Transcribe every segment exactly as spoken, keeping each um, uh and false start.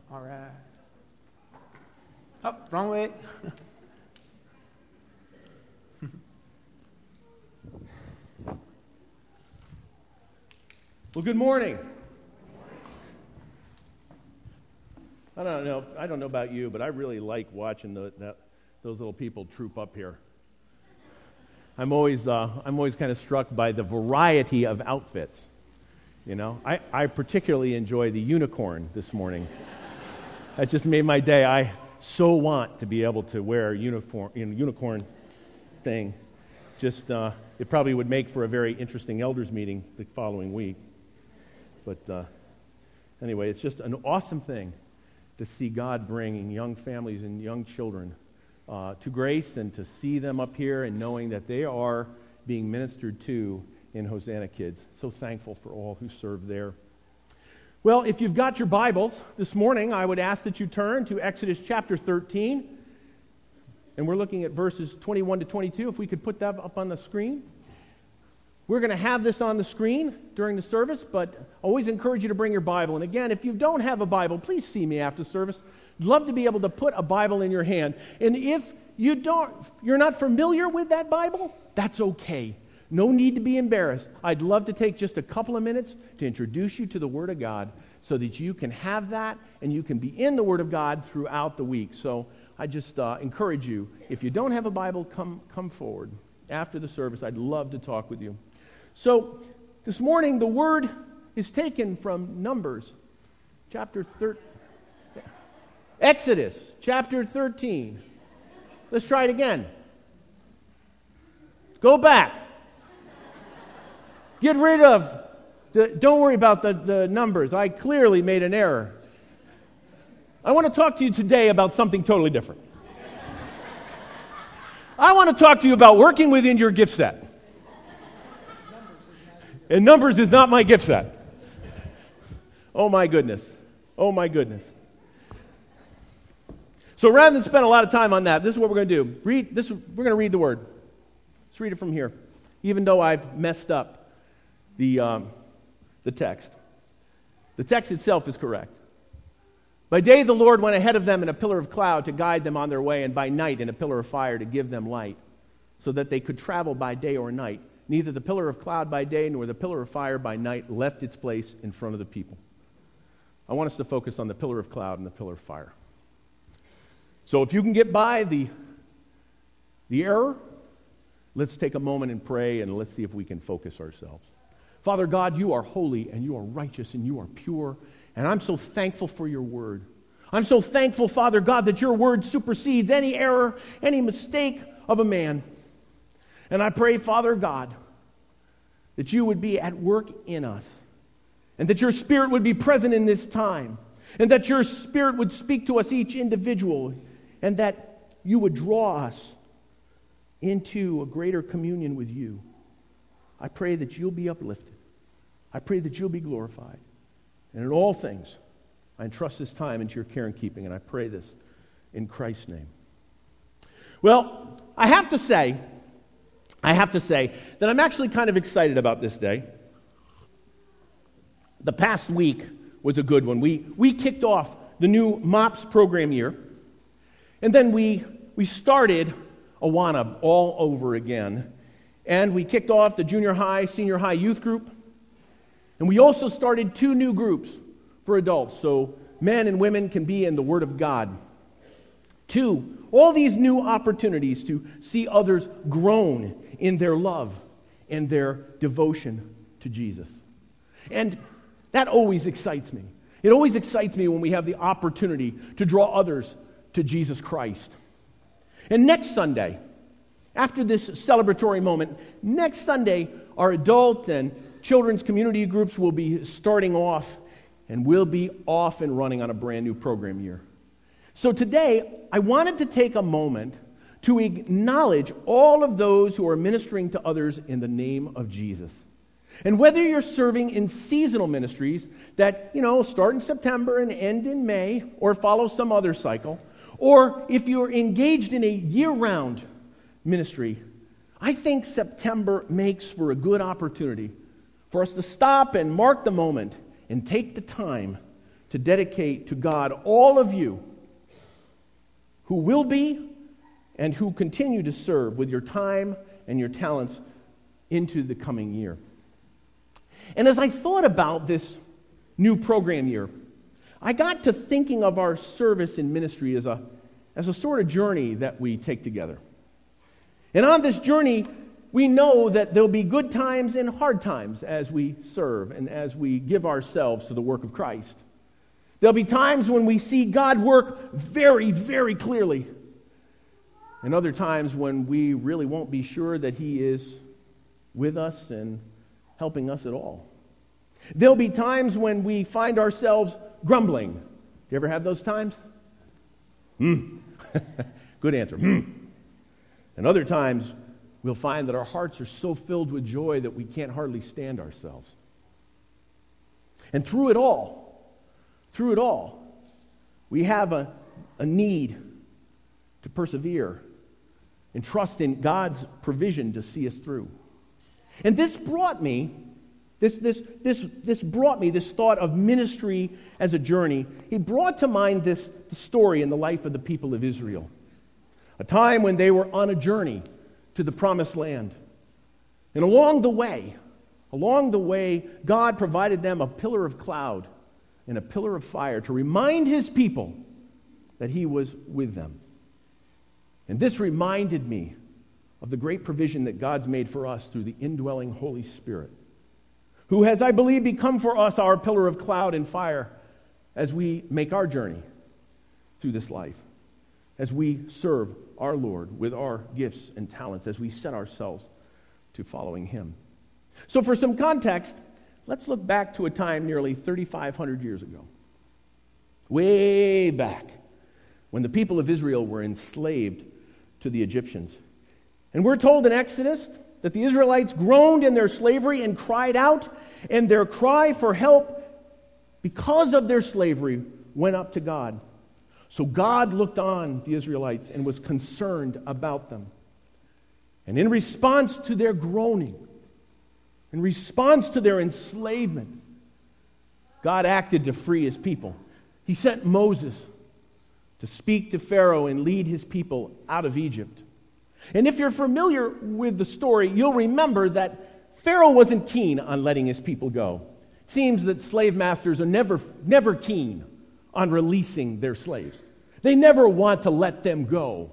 All right. Oh, wrong way. Well, good morning. I don't know. I don't know about you, but I really like watching the, that, those little people troop up here. I'm always, uh, I'm always kind of struck by the variety of outfits. You know, I, I particularly enjoy the unicorn this morning. That just made my day. I so want to be able to wear a uniform, you know, unicorn thing. Just, uh, it probably would make for a very interesting elders meeting the following week. But uh, anyway, it's just an awesome thing to see God bringing young families and young children uh, to grace, and to see them up here and knowing that they are being ministered to in Hosanna Kids. So thankful for all who serve there. Well, if you've got your Bibles this morning, I would ask that you turn to Exodus chapter thirteen. And we're looking at verses twenty-one to twenty-two. If we could put that up on the screen. We're going to have this on the screen during the service, but I always encourage you to bring your Bible. And again, if you don't have a Bible, please see me after service. I'd love to be able to put a Bible in your hand. And if you don't, you're not familiar with that Bible, that's okay. No need to be embarrassed. I'd love to take just a couple of minutes to introduce you to the Word of God so that you can have that and you can be in the Word of God throughout the week. So I just uh, encourage you, if you don't have a Bible, come, come forward. After the service, I'd love to talk with you. So this morning, the Word is taken from Numbers chapter thirteen. Exodus chapter thirteen. Let's try it again. Go back. Get rid of, the, don't worry about the, the numbers. I clearly made an error. I want to talk to you today about something totally different. I want to talk to you about working within your gift set. And Numbers is not my gift set. Oh my goodness. Oh my goodness. So rather than spend a lot of time on that, this is what we're going to do. Read this. We're going to read the Word. Let's read it from here. Even though I've messed up the um, the text. The text itself is correct. By day the Lord went ahead of them in a pillar of cloud to guide them on their way, and by night in a pillar of fire to give them light, so that they could travel by day or night. Neither the pillar of cloud by day nor the pillar of fire by night left its place in front of the people. I want us to focus on the pillar of cloud and the pillar of fire. So if you can get by the, the error, let's take a moment and pray, and let's see if we can focus ourselves. Father God, you are holy and you are righteous and you are pure, and I'm so thankful for your word. I'm so thankful, Father God, that your word supersedes any error, any mistake of a man. And I pray, Father God, that you would be at work in us, and that your Spirit would be present in this time, and that your Spirit would speak to us each individual, and that you would draw us into a greater communion with you. I pray that you'll be uplifted. I pray that you'll be glorified. And in all things, I entrust this time into your care and keeping, and I pray this in Christ's name. Well, I have to say, I have to say that I'm actually kind of excited about this day. The past week was a good one. We we kicked off the new MOPS program year, and then we we started Awana all over again, and we kicked off the junior high, senior high youth group, and we also started two new groups for adults, so men and women can be in the Word of God. Two, all these new opportunities to see others grown in their love and their devotion to Jesus. And that always excites me. It always excites me when we have the opportunity to draw others to Jesus Christ. And next Sunday, after this celebratory moment, next Sunday, our adult and children's community groups will be starting off, and we'll be off and running on a brand new program year. So today, I wanted to take a moment to acknowledge all of those who are ministering to others in the name of Jesus. And whether you're serving in seasonal ministries that, you know, start in September and end in May, or follow some other cycle, or if you're engaged in a year-round ministry, I think September makes for a good opportunity for us to stop and mark the moment and take the time to dedicate to God all of you who will be and who continue to serve with your time and your talents into the coming year. And as I thought about this new program year, I got to thinking of our service in ministry as a, as a sort of journey that we take together. And on this journey, we know that there'll be good times and hard times as we serve and as we give ourselves to the work of Christ. There'll be times when we see God work very, very clearly, and other times when we really won't be sure that He is with us and helping us at all. There'll be times when we find ourselves grumbling. Do you ever have those times? Hmm. Good answer. Hmm. And other times, we'll find that our hearts are so filled with joy that we can't hardly stand ourselves. And through it all, through it all, we have a, a need to persevere and trust in God's provision to see us through. And this brought me, this, this, this, this brought me this thought of ministry as a journey. It brought to mind this the story in the life of the people of Israel. A time when they were on a journey to the promised land. And along the way, along the way, God provided them a pillar of cloud and a pillar of fire to remind His people that He was with them. And this reminded me of the great provision that God's made for us through the indwelling Holy Spirit, who has, I believe, become for us our pillar of cloud and fire as we make our journey through this life, as we serve our Lord with our gifts and talents, as we set ourselves to following Him. So for some context, let's look back to a time nearly thirty-five hundred years ago. Way back, when the people of Israel were enslaved to the Egyptians. And we're told in Exodus that the Israelites groaned in their slavery and cried out, and their cry for help because of their slavery went up to God. So God looked on the Israelites and was concerned about them. And in response to their groaning, in response to their enslavement, God acted to free His people. He sent Moses to speak to Pharaoh and lead his people out of Egypt. And if you're familiar with the story, you'll remember that Pharaoh wasn't keen on letting his people go. It seems that slave masters are never, never keen on releasing their slaves. They never want to let them go.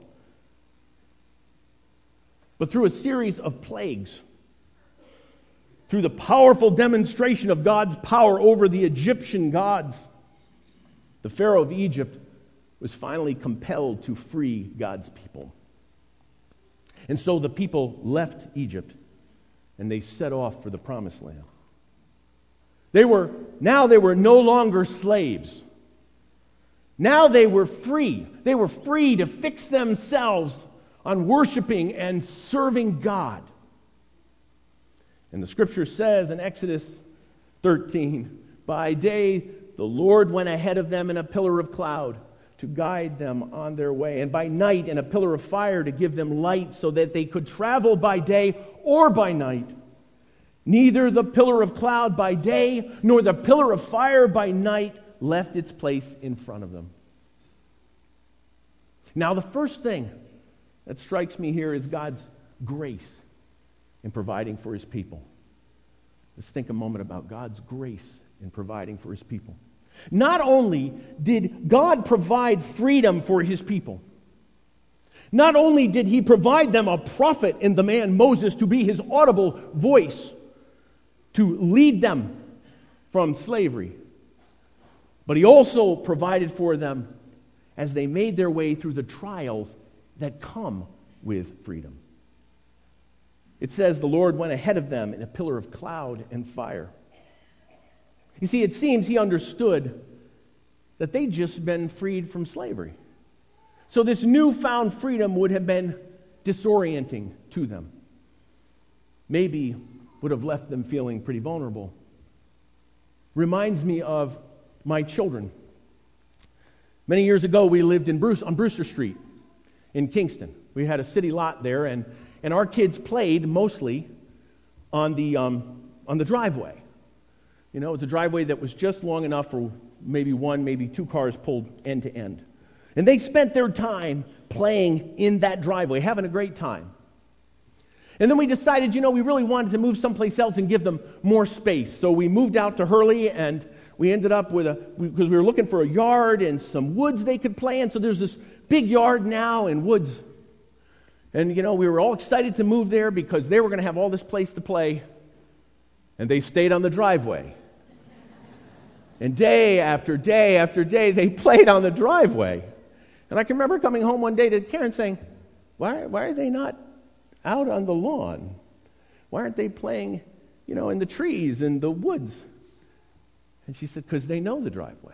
But through a series of plagues, through the powerful demonstration of God's power over the Egyptian gods, the Pharaoh of Egypt was finally compelled to free God's people. And so the people left Egypt and they set off for the promised land. They were, now they were no longer slaves. Now they were free. They were free to fix themselves on worshiping and serving God. And the scripture says in Exodus thirteen, by day the Lord went ahead of them in a pillar of cloud to guide them on their way, and by night in a pillar of fire to give them light so that they could travel by day or by night. Neither the pillar of cloud by day nor the pillar of fire by night left its place in front of them. Now the first thing that strikes me here is God's grace in providing for His people. Let's think a moment about God's grace in providing for His people. Not only did God provide freedom for His people, not only did He provide them a prophet in the man Moses to be His audible voice, to lead them from slavery, but He also provided for them as they made their way through the trials that come with freedom. It says the Lord went ahead of them in a pillar of cloud and fire. You see, it seems He understood that they'd just been freed from slavery. So this newfound freedom would have been disorienting to them. Maybe would have left them feeling pretty vulnerable. Reminds me of my children. Many years ago, we lived in Bruce, on Brewster Street in Kingston. We had a city lot there, and, and our kids played mostly on the, um, on the driveway. You know, it was a driveway that was just long enough for, maybe one, maybe two cars pulled end to end. And they spent their time playing in that driveway, having a great time. And then we decided, you know, we really wanted to move someplace else and give them more space. So we moved out to Hurley, and we ended up with a, because we were looking for a yard and some woods they could play in. So there's this big yard now and woods. And, you know, we were all excited to move there because they were going to have all this place to play. And they stayed on the driveway. And day after day after day, they played on the driveway. And I can remember coming home one day to Karen saying, why, why are they not out on the lawn? Why aren't they playing, you know, in the trees and the woods? And she said, because they know the driveway.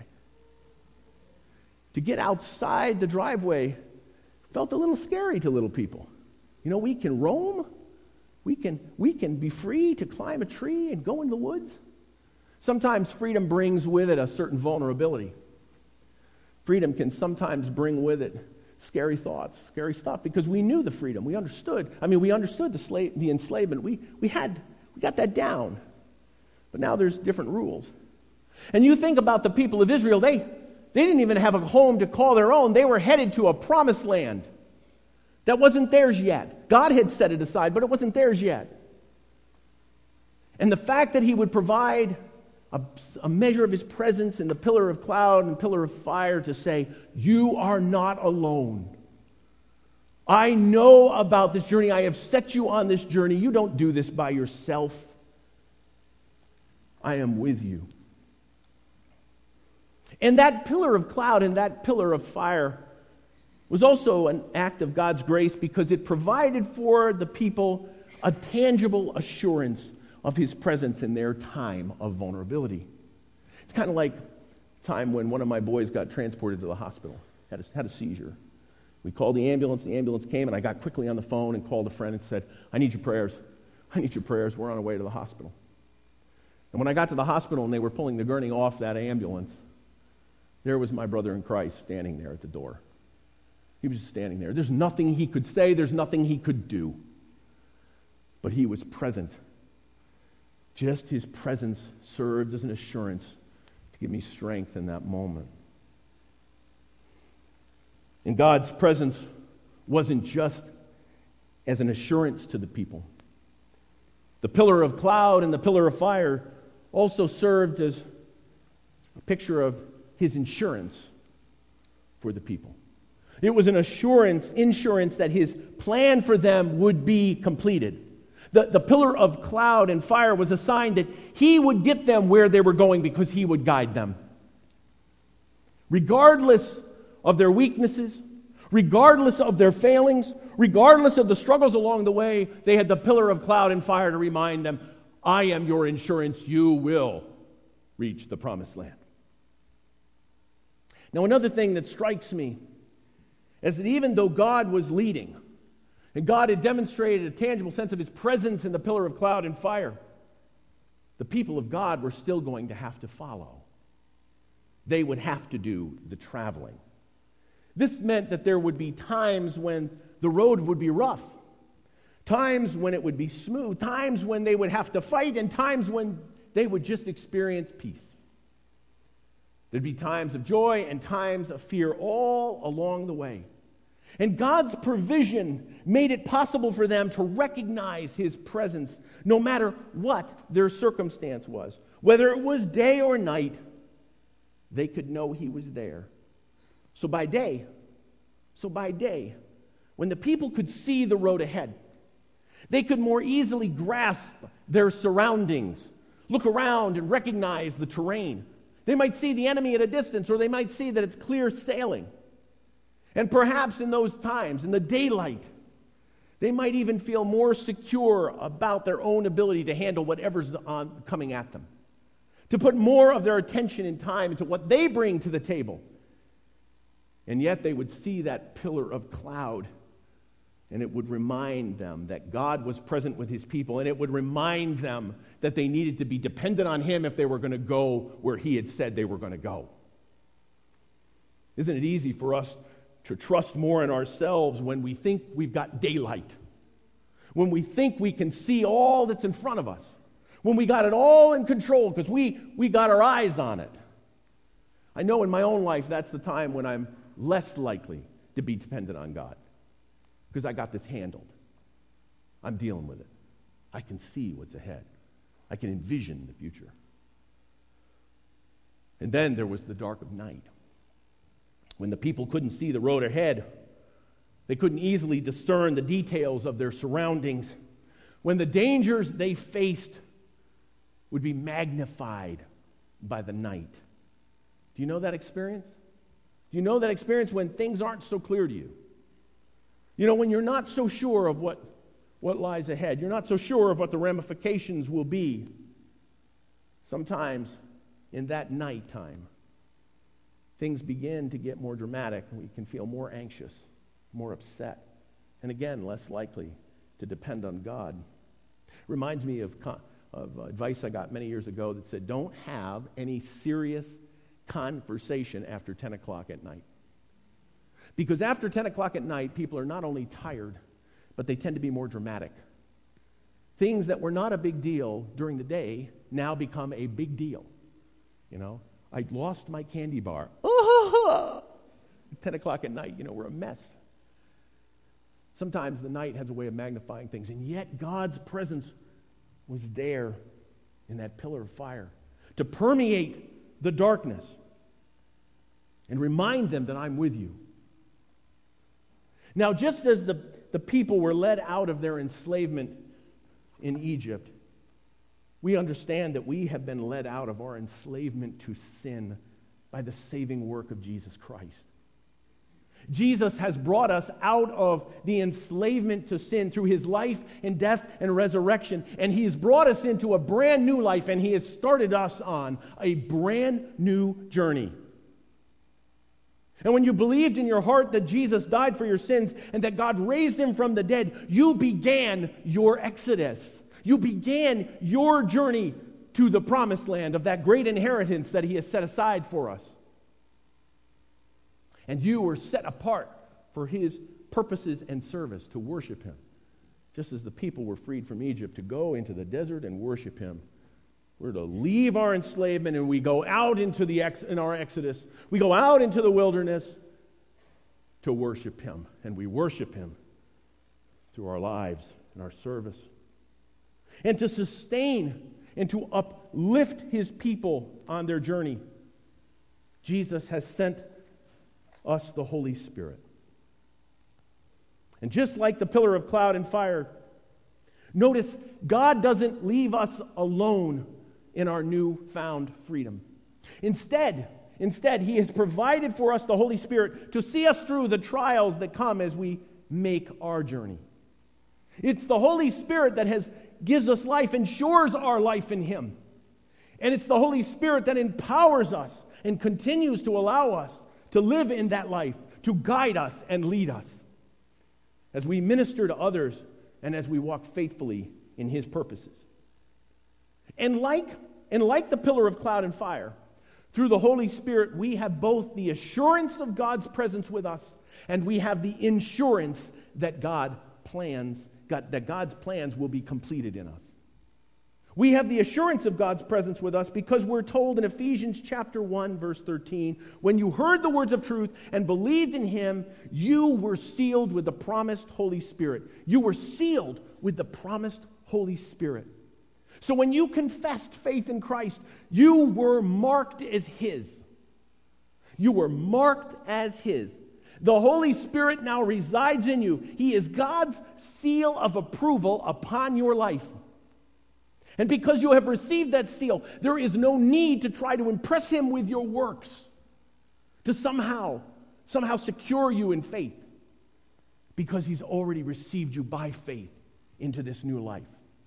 To get outside the driveway felt a little scary to little people. You know, we can roam. We can, we can be free to climb a tree and go in the woods. Sometimes freedom brings with it a certain vulnerability. Freedom can sometimes bring with it scary thoughts, scary stuff, because we knew the freedom. We understood. I mean, we understood the, slave, the enslavement. We, we, had, we got that down. But now there's different rules. And you think about the people of Israel, they, they didn't even have a home to call their own. They were headed to a promised land that wasn't theirs yet. God had set it aside, but it wasn't theirs yet. And the fact that he would provide a, a measure of his presence in the pillar of cloud and pillar of fire to say, you are not alone. I know about this journey. I have set you on this journey. You don't do this by yourself. I am with you. And that pillar of cloud and that pillar of fire was also an act of God's grace because it provided for the people a tangible assurance of his presence in their time of vulnerability. It's kind of like the time when one of my boys got transported to the hospital, had a, had a seizure. We called the ambulance, the ambulance came, and I got quickly on the phone and called a friend and said, I need your prayers. I need your prayers. We're on our way to the hospital. And when I got to the hospital and they were pulling the gurney off that ambulance, there was my brother in Christ standing there at the door. He was just standing there. There's nothing he could say. There's nothing he could do. But he was present. Just his presence served as an assurance to give me strength in that moment. And God's presence wasn't just as an assurance to the people. The pillar of cloud and the pillar of fire also served as a picture of his insurance for the people. It was an assurance, insurance that his plan for them would be completed. The, the pillar of cloud and fire was a sign that he would get them where they were going because he would guide them. Regardless of their weaknesses, regardless of their failings, regardless of the struggles along the way, they had the pillar of cloud and fire to remind them, I am your insurance, you will reach the promised land. Now, another thing that strikes me is that even though God was leading, and God had demonstrated a tangible sense of his presence in the pillar of cloud and fire, the people of God were still going to have to follow. They would have to do the traveling. This meant that there would be times when the road would be rough, times when it would be smooth, times when they would have to fight, and times when they would just experience peace. There'd be times of joy and times of fear all along the way. And God's provision made it possible for them to recognize his presence no matter what their circumstance was. Whether it was day or night, they could know he was there. So by day, so by day, when the people could see the road ahead, they could more easily grasp their surroundings, look around and recognize the terrain. They might see the enemy at a distance, or they might see that it's clear sailing. And perhaps in those times, in the daylight, they might even feel more secure about their own ability to handle whatever's on, coming at them. To put more of their attention and time into what they bring to the table. And yet they would see that pillar of cloud, and it would remind them that God was present with his people, and it would remind them that they needed to be dependent on him if they were going to go where he had said they were going to go. Isn't it easy for us to trust more in ourselves when we think we've got daylight, when we think we can see all that's in front of us, when we got it all in control because we, we got our eyes on it? I know in my own life that's the time when I'm less likely to be dependent on God, because I got this handled. I'm dealing with it. I can see what's ahead. I can envision the future. And then there was the dark of night, when the people couldn't see the road ahead. They couldn't easily discern the details of their surroundings, when the dangers they faced would be magnified by the night. Do you know that experience? Do you know that experience when things aren't so clear to you? You know, when you're not so sure of what, what lies ahead. You're not so sure of what the ramifications will be. Sometimes in that nighttime, things begin to get more dramatic, and we can feel more anxious, more upset, and again, less likely to depend on God. Reminds me of, of advice I got many years ago that said, don't have any serious conversation after ten o'clock at night. Because after ten o'clock at night, people are not only tired, but they tend to be more dramatic. Things that were not a big deal during the day now become a big deal. You know, I lost my candy bar. Oh, ten o'clock at night, you know, we're a mess. Sometimes the night has a way of magnifying things, and yet God's presence was there in that pillar of fire to permeate the darkness and remind them that I'm with you. Now, just as the, the people were led out of their enslavement in Egypt, we understand that we have been led out of our enslavement to sin by the saving work of Jesus Christ. Jesus has brought us out of the enslavement to sin through his life and death and resurrection, and he has brought us into a brand new life, and he has started us on a brand new journey. And when you believed in your heart that Jesus died for your sins and that God raised him from the dead, you began your exodus. You began your journey to the promised land of that great inheritance that he has set aside for us. And you were set apart for his purposes and service to worship him. Just as the people were freed from Egypt to go into the desert and worship him. We're to leave our enslavement and we go out into the ex- in our exodus. We go out into the wilderness to worship him. And we worship him through our lives and our service. And to sustain and to uplift his people on their journey, Jesus has sent us the Holy Spirit. And just like the pillar of cloud and fire, notice God doesn't leave us alone in our newfound freedom. Instead, instead, he has provided for us the Holy Spirit to see us through the trials that come as we make our journey. It's the Holy Spirit that has gives us life, ensures our life in him. And it's the Holy Spirit that empowers us and continues to allow us to live in that life, to guide us and lead us as we minister to others and as we walk faithfully in his purposes. And like, and like the pillar of cloud and fire, through the Holy Spirit, we have both the assurance of God's presence with us, and we have the insurance that God plans, God, that God's plans will be completed in us. We have the assurance of God's presence with us because we're told in Ephesians chapter one, verse thirteen, when you heard the words of truth and believed in him, you were sealed with the promised Holy Spirit. You were sealed with the promised Holy Spirit. So when you confessed faith in Christ, you were marked as his. You were marked as his. The Holy Spirit now resides in you. He is God's seal of approval upon your life. And because you have received that seal, there is no need to try to impress him with your works, to somehow, somehow secure you in faith, because he's already received you by faith into this new life.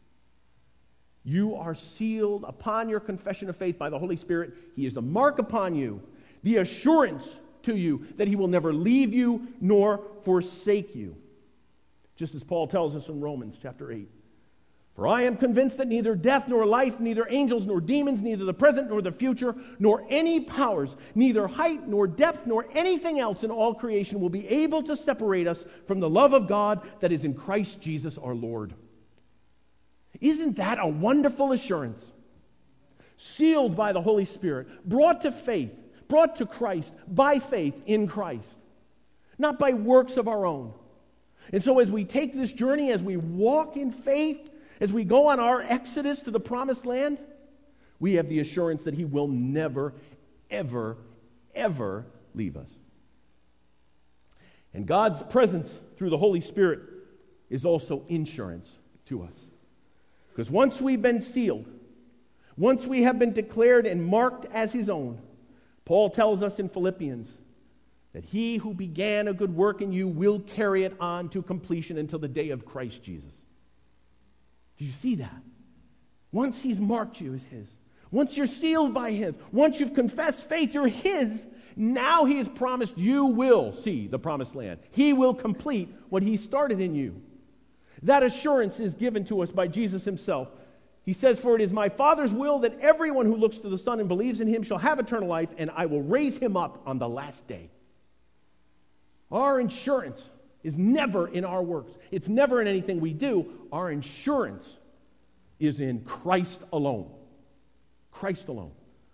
You are sealed upon your confession of faith by the Holy Spirit. He is the mark upon you, the assurance to you that he will never leave you nor forsake you. Just as Paul tells us in Romans chapter eight. For I am convinced that neither death nor life, neither angels nor demons, neither the present nor the future, nor any powers, neither height nor depth nor anything else in all creation will be able to separate us from the love of God that is in Christ Jesus our Lord. Isn't that a wonderful assurance? Sealed by the Holy Spirit, brought to faith brought to Christ by faith in Christ, not by works of our own. And so as we take this journey, as we walk in faith, as we go on our exodus to the promised land, we have the assurance that He will never, ever, ever leave us. And God's presence through the Holy Spirit is also insurance to us. Because once we've been sealed, once we have been declared and marked as His own, Paul tells us in Philippians that He who began a good work in you will carry it on to completion until the day of Christ Jesus. Do you see that? Once He's marked you as His, once you're sealed by Him, once you've confessed faith, you're His, now He has promised you will see the promised land. He will complete what He started in you. That assurance is given to us by Jesus Himself. He says, "For it is my Father's will that everyone who looks to the Son and believes in Him shall have eternal life, and I will raise him up on the last day." Our insurance is never in our works. It's never in anything we do. Our insurance is in Christ alone. Christ alone.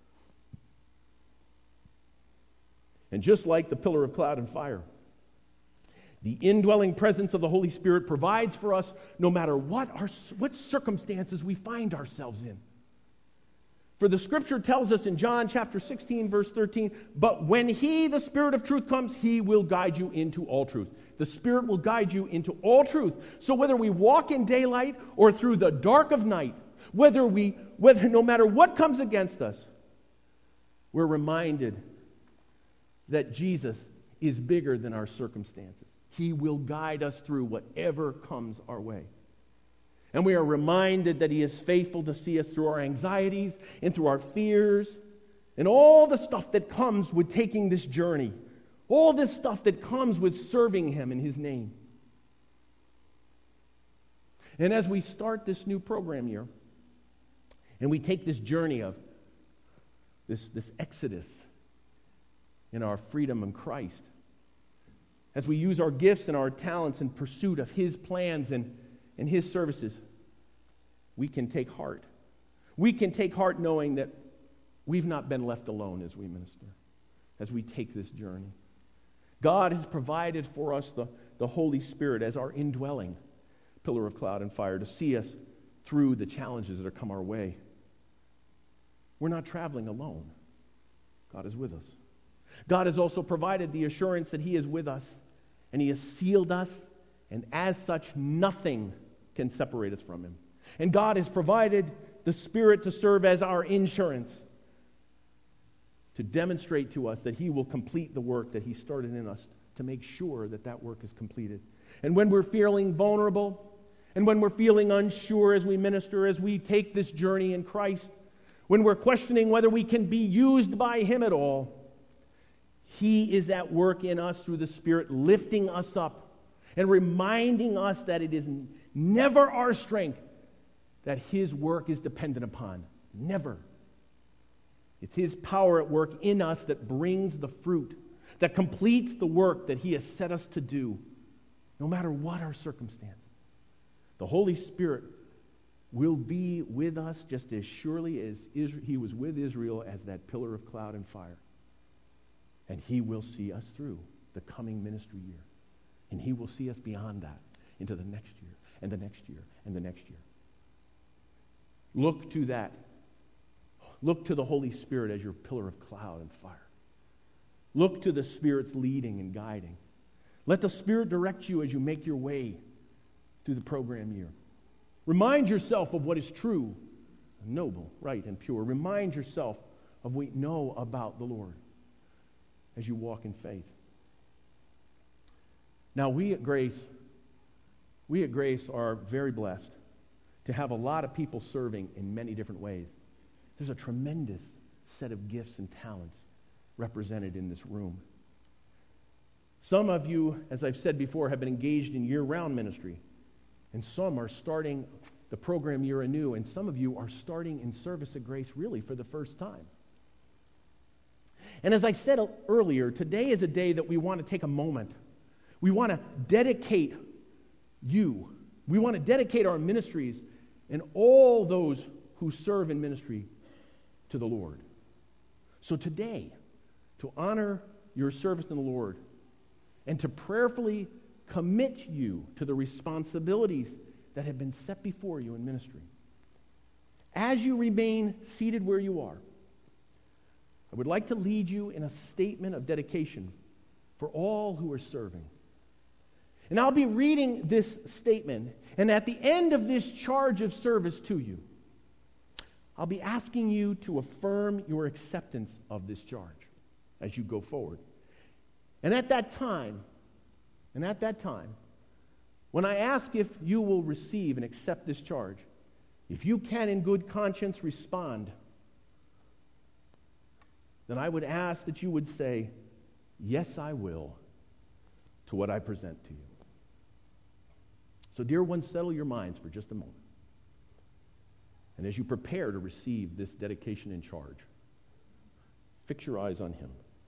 And just like the pillar of cloud and fire, the indwelling presence of the Holy Spirit provides for us no matter what our, what circumstances we find ourselves in. For the Scripture tells us in John chapter sixteen, verse thirteen, "But when He, the Spirit of truth, comes, He will guide you into all truth." The Spirit will guide you into all truth. So whether we walk in daylight or through the dark of night, whether we, whether no matter what comes against us, we're reminded that Jesus is bigger than our circumstances. He will guide us through whatever comes our way. And we are reminded that He is faithful to see us through our anxieties and through our fears and all the stuff that comes with taking this journey. All this stuff that comes with serving Him in His name. And as we start this new program year, and we take this journey of this, this exodus in our freedom in Christ, as we use our gifts and our talents in pursuit of His plans and, and His services, we can take heart. We can take heart knowing that we've not been left alone as we minister, as we take this journey. God has provided for us the, the Holy Spirit as our indwelling pillar of cloud and fire to see us through the challenges that are come our way. We're not traveling alone. God is with us. God has also provided the assurance that He is with us, and He has sealed us, and as such, nothing can separate us from Him. And God has provided the Spirit to serve as our insurance, to demonstrate to us that He will complete the work that He started in us, to make sure that that work is completed. And when we're feeling vulnerable, and when we're feeling unsure as we minister, as we take this journey in Christ, when we're questioning whether we can be used by Him at all, He is at work in us through the Spirit, lifting us up and reminding us that it is never our strength that His work is dependent upon. Never. It's His power at work in us that brings the fruit, that completes the work that He has set us to do, no matter what our circumstances. The Holy Spirit will be with us just as surely as He was with Israel as that pillar of cloud and fire. And He will see us through the coming ministry year. And He will see us beyond that into the next year and the next year and the next year. Look to that. Look to the Holy Spirit as your pillar of cloud and fire. Look to the Spirit's leading and guiding. Let the Spirit direct you as you make your way through the program year. Remind yourself of what is true, noble, right, and pure. Remind yourself of what you know about the Lord as you walk in faith. Now, we at Grace, we at Grace are very blessed to have a lot of people serving in many different ways. There's a tremendous set of gifts and talents represented in this room. Some of you, as I've said before, have been engaged in year-round ministry, and some are starting the program year anew, and some of you are starting in service at Grace really for the first time. And as I said earlier, today is a day that we want to take a moment. We want to dedicate you. We want to dedicate our ministries and all those who serve in ministry to the Lord. So today, to honor your service in the Lord and to prayerfully commit you to the responsibilities that have been set before you in ministry. As you remain seated where you are, I would like to lead you in a statement of dedication for all who are serving. And I'll be reading this statement, and at the end of this charge of service to you, I'll be asking you to affirm your acceptance of this charge as you go forward. And at that time, and at that time, when I ask if you will receive and accept this charge, if you can in good conscience respond, then I would ask that you would say, "Yes, I will," to what I present to you. So, dear ones, settle your minds for just a moment. And as you prepare to receive this dedication and charge, fix your eyes on Him.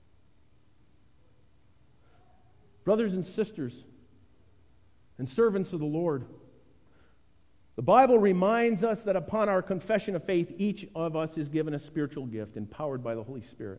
Brothers and sisters and servants of the Lord, the Bible reminds us that upon our confession of faith, each of us is given a spiritual gift empowered by the Holy Spirit.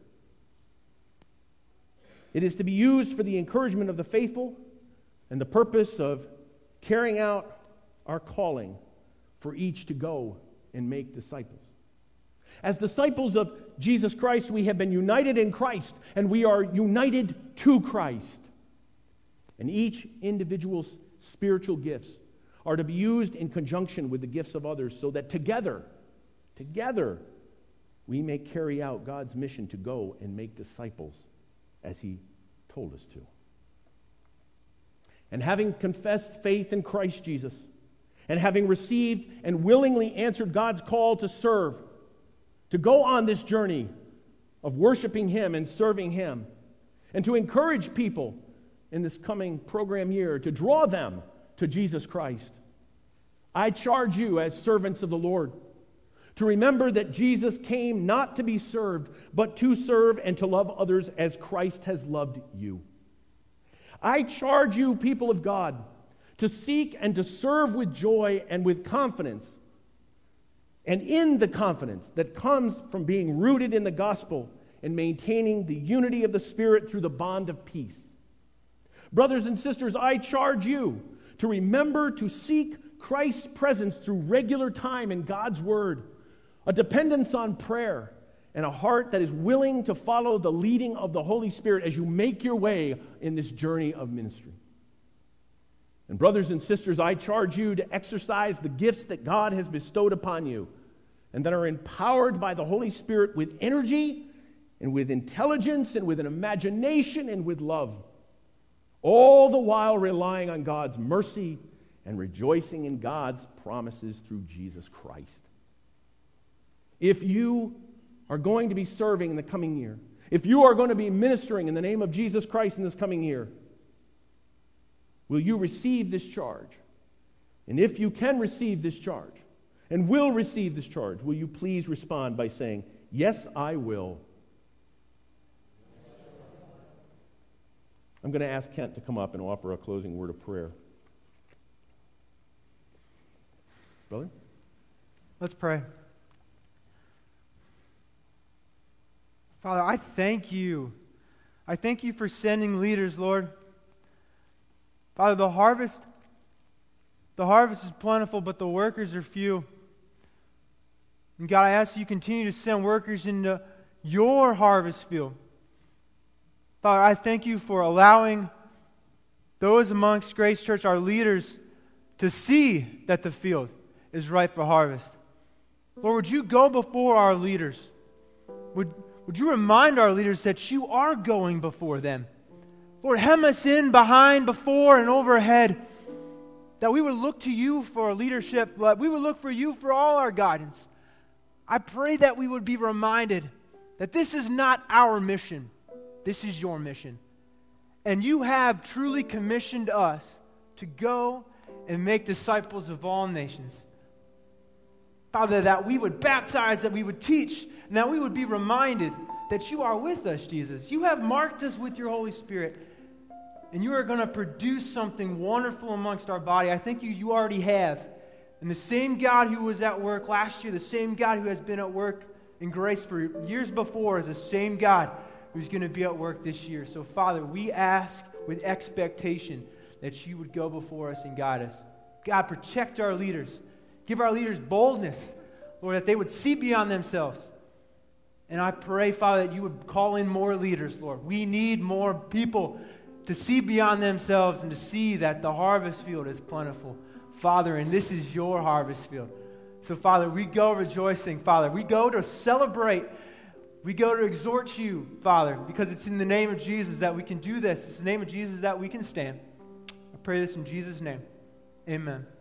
It is to be used for the encouragement of the faithful and the purpose of carrying out our calling for each to go and make disciples. As disciples of Jesus Christ, we have been united in Christ, and we are united to Christ. And each individual's spiritual gifts are to be used in conjunction with the gifts of others so that together, together, we may carry out God's mission to go and make disciples as He told us to. And having confessed faith in Christ Jesus, and having received and willingly answered God's call to serve, to go on this journey of worshiping Him and serving Him, and to encourage people in this coming program year to draw them to Jesus Christ, I charge you as servants of the Lord to remember that Jesus came not to be served, but to serve and to love others as Christ has loved you. I charge you, people of God, to seek and to serve with joy and with confidence, and in the confidence that comes from being rooted in the gospel and maintaining the unity of the Spirit through the bond of peace. Brothers and sisters, I charge you to remember to seek Christ's presence through regular time in God's Word, a dependence on prayer, and a heart that is willing to follow the leading of the Holy Spirit as you make your way in this journey of ministry. And brothers and sisters, I charge you to exercise the gifts that God has bestowed upon you and that are empowered by the Holy Spirit with energy and with intelligence and with an imagination and with love, all the while relying on God's mercy and rejoicing in God's promises through Jesus Christ. If you are going to be serving in the coming year, if you are going to be ministering in the name of Jesus Christ in this coming year, will you receive this charge? And if you can receive this charge and will receive this charge, will you please respond by saying, "Yes, I will." I'm going to ask Kent to come up and offer a closing word of prayer. Brother? Let's pray. Father, I thank you. I thank you for sending leaders, Lord. Father, the harvest, the harvest is plentiful, but the workers are few. And God, I ask you continue to send workers into your harvest field. Father, I thank you for allowing those amongst Grace Church, our leaders, to see that the field is ripe for harvest. Lord, would you go before our leaders? Would, would you remind our leaders that you are going before them? Lord, hem us in behind, before, and overhead, that we would look to you for leadership, that we would look for you for all our guidance. I pray that we would be reminded that this is not our mission. This is your mission. And you have truly commissioned us to go and make disciples of all nations. Father, that we would baptize, that we would teach, and that we would be reminded that you are with us, Jesus. You have marked us with your Holy Spirit, and you are going to produce something wonderful amongst our body. I think you, you already have. And the same God who was at work last year, the same God who has been at work in Grace for years before, is the same God who's going to be at work this year. So, Father, we ask with expectation that you would go before us and guide us. God, protect our leaders. Give our leaders boldness, Lord, that they would see beyond themselves. And I pray, Father, that you would call in more leaders, Lord. We need more people to see beyond themselves and to see that the harvest field is plentiful, Father, and this is your harvest field. So, Father, we go rejoicing, Father. We go to celebrate. We go to exhort you, Father, because it's in the name of Jesus that we can do this. It's in the name of Jesus that we can stand. I pray this in Jesus' name. Amen.